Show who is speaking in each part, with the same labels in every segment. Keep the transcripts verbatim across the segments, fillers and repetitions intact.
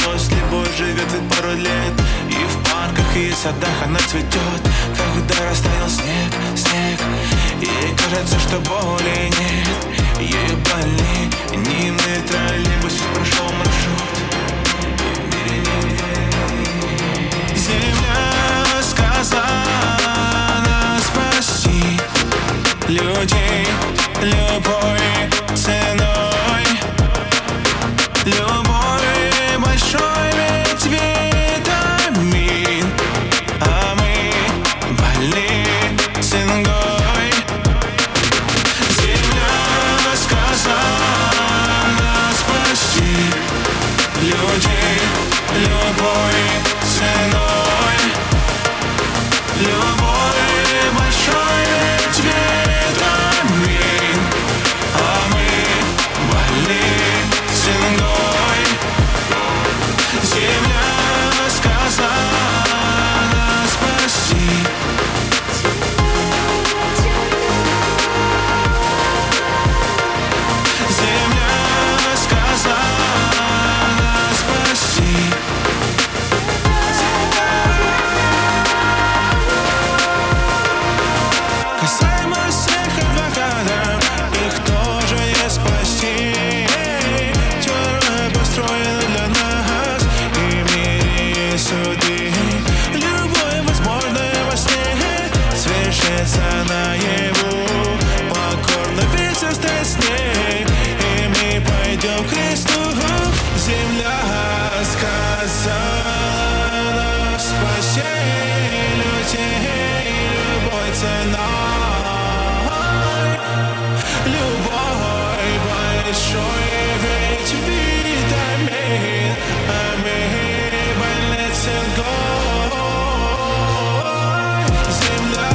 Speaker 1: После боя живет ведь пару лет. И в парках, и садах она цветет, когда растаял снег, снег. Ей кажется, что боли нет. Ею больны дневные троллейбусы, прошел маршрут. Земля сказала спасти людей любой ценой. Любой большой ведь витамин, а мы больны цингой. Земля сказала спасти людей любой ценой. Любой большой ведь витамин, а мы больны цингой. Земля сказала спасти. Земля сказала спасти. Касаемо всех адвокатов, их тоже не спасти. Тюрьмы построены для нас, и в мире есть суды. Любое возможное во сне свершится наяву. Покорно весь остается с ней, и мы пойдем к Христу. Земля сказала спаси людей любой ценой. Любой большой ведь витамин, а мы больны цингой. Земля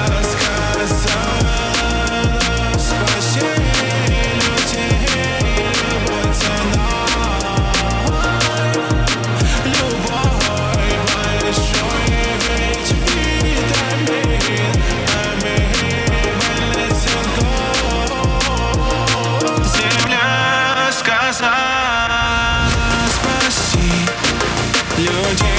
Speaker 1: сказала спаси людей любой ценой. Любой большой ведь витамин, а мы больны цингой. Земля сказала спасти людей.